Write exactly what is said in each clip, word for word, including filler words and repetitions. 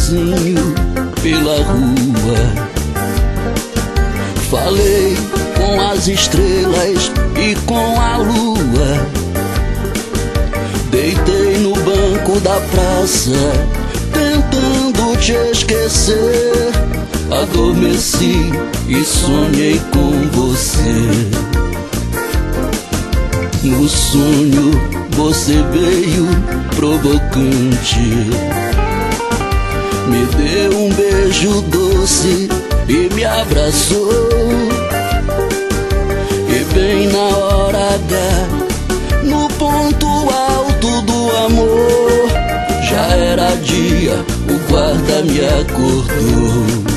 sozinho pela rua. Falei com as estrelas e com a lua. Deitei no banco da praça, tentando te esquecer. Adormeci e sonhei com você. No sonho você veio provocante, me deu um beijo doce e me abraçou. E bem na hora H, no ponto alto do amor, já era dia, o guarda me acordou.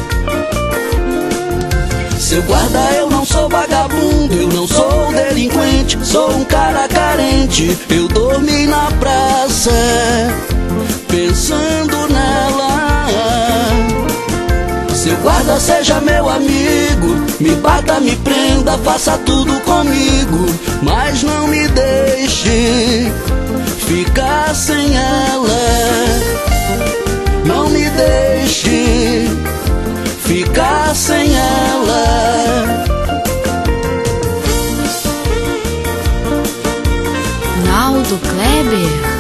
Seu guarda, eu não sou vagabundo, eu não sou delinquente, sou um cara carente. Eu dormi na praça, pensando nela. Seu guarda, seja meu amigo, me bata, me prenda, faça tudo comigo, mas não me deixe ficar sem ela. Não me deixe ficar sem ela. Naldo Kleber.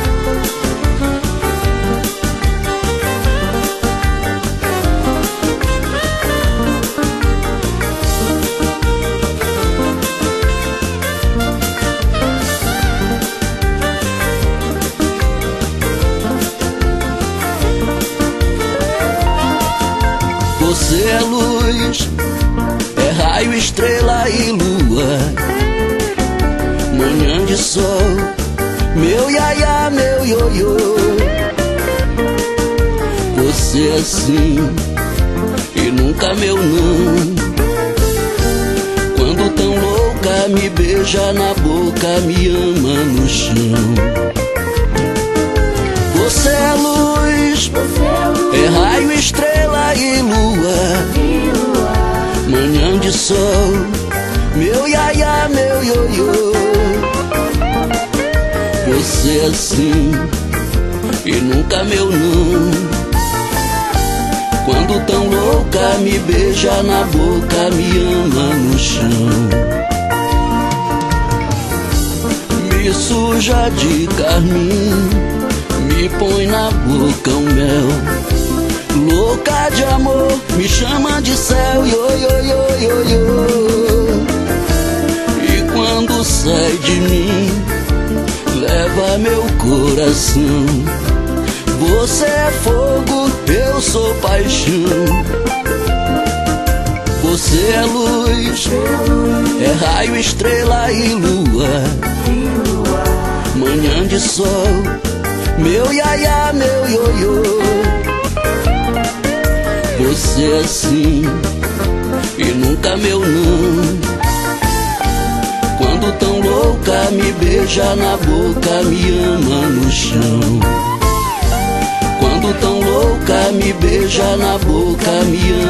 Você é luz, é raio, estrela e lua, manhã de sol, meu iaiá, meu ioiô. Você é sim e nunca meu não. Quando tão louca me beija na boca, me ama no chão. Você é luz, é raio, estrela e lua, manhã de sol, meu iaiá, meu ioiô. Você é sim e nunca meu não. Quando tão louca me beija na boca, me ama no chão. Me suja de carmim, me põe na boca um mel. Louca de amor, me chama de céu, io, io, io, io, io. E quando sai de mim, leva meu coração. Você é fogo, eu sou paixão. Você é luz, é raio, estrela e lua, manhã de sol, meu iaiá, meu ioiô. Você é sim e nunca meu não. Quando tão louca me beija na boca, me ama no chão. Quando tão louca me beija na boca, me ama